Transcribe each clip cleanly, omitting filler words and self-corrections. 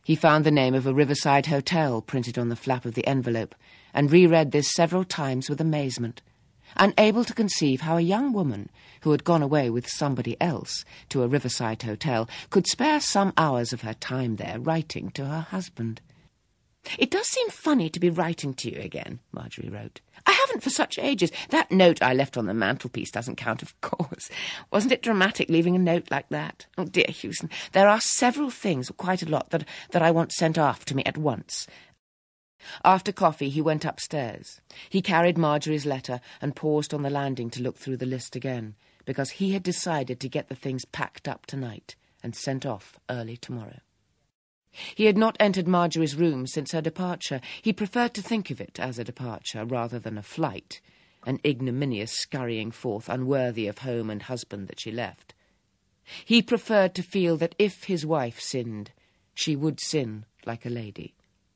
He found the name of a riverside hotel printed on the flap of the envelope and reread this several times with amazement, unable to conceive how a young woman who had gone away with somebody else to a riverside hotel could spare some hours of her time there writing to her husband. "It does seem funny to be writing to you again," Marjorie wrote. "I haven't for such ages. That note I left on the mantelpiece doesn't count, of course. Wasn't it dramatic leaving a note like that? Oh, dear Hewson, there are several things, quite a lot, that I want sent off to me at once." After coffee, he went upstairs. He carried Marjorie's letter and paused on the landing to look through the list again, because he had decided to get the things packed up tonight and sent off early tomorrow. He had not entered Marjorie's room since her departure. He preferred to think of it as a departure rather than a flight, an ignominious scurrying forth unworthy of home and husband that she left. He preferred to feel that if his wife sinned, she would sin like a lady.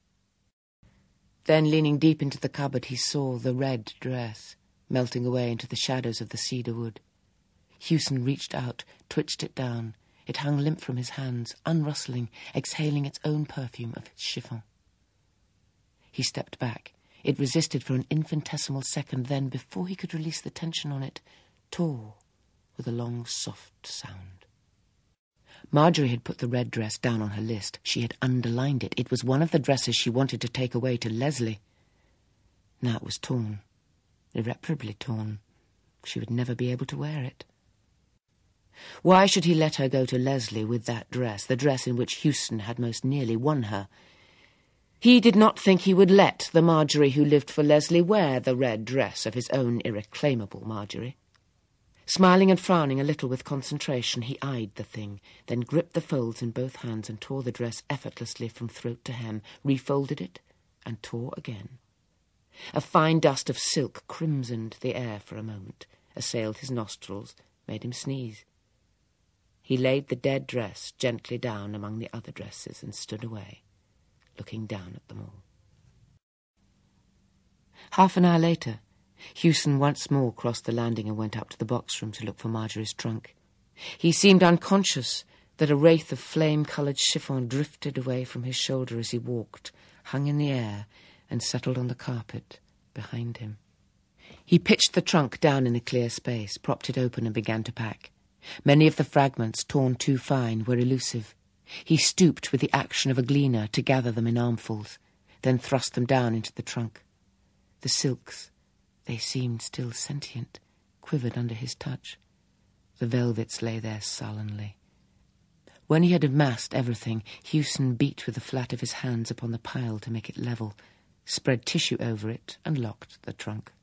Then, leaning deep into the cupboard, he saw the red dress melting away into the shadows of the cedar wood. Hewson reached out, twitched it down. It hung limp from his hands, unrustling, exhaling its own perfume of its chiffon. He stepped back. It resisted for an infinitesimal second, then, before he could release the tension on it, tore with a long, soft sound. Marjorie had put the red dress down on her list. She had underlined it. It was one of the dresses she wanted to take away to Leslie. Now it was torn, irreparably torn. She would never be able to wear it. Why should he let her go to Leslie with that dress, the dress in which Hewson had most nearly won her? He did not think he would let the Marjorie who lived for Leslie wear the red dress of his own irreclaimable Marjorie. Smiling and frowning a little with concentration, he eyed the thing, then gripped the folds in both hands and tore the dress effortlessly from throat to hem, refolded it, and tore again. A fine dust of silk crimsoned the air for a moment, assailed his nostrils, made him sneeze. He laid the dead dress gently down among the other dresses and stood away, looking down at them all. Half an hour later, Hewson once more crossed the landing and went up to the box room to look for Marjorie's trunk. He seemed unconscious that a wraith of flame-coloured chiffon drifted away from his shoulder as he walked, hung in the air, and settled on the carpet behind him. He pitched the trunk down in a clear space, propped it open and began to pack. Many of the fragments, torn too fine, were elusive. He stooped with the action of a gleaner to gather them in armfuls, then thrust them down into the trunk. The silks, they seemed still sentient, quivered under his touch. The velvets lay there sullenly. When he had amassed everything, Hewson beat with the flat of his hands upon the pile to make it level, spread tissue over it, and locked the trunk.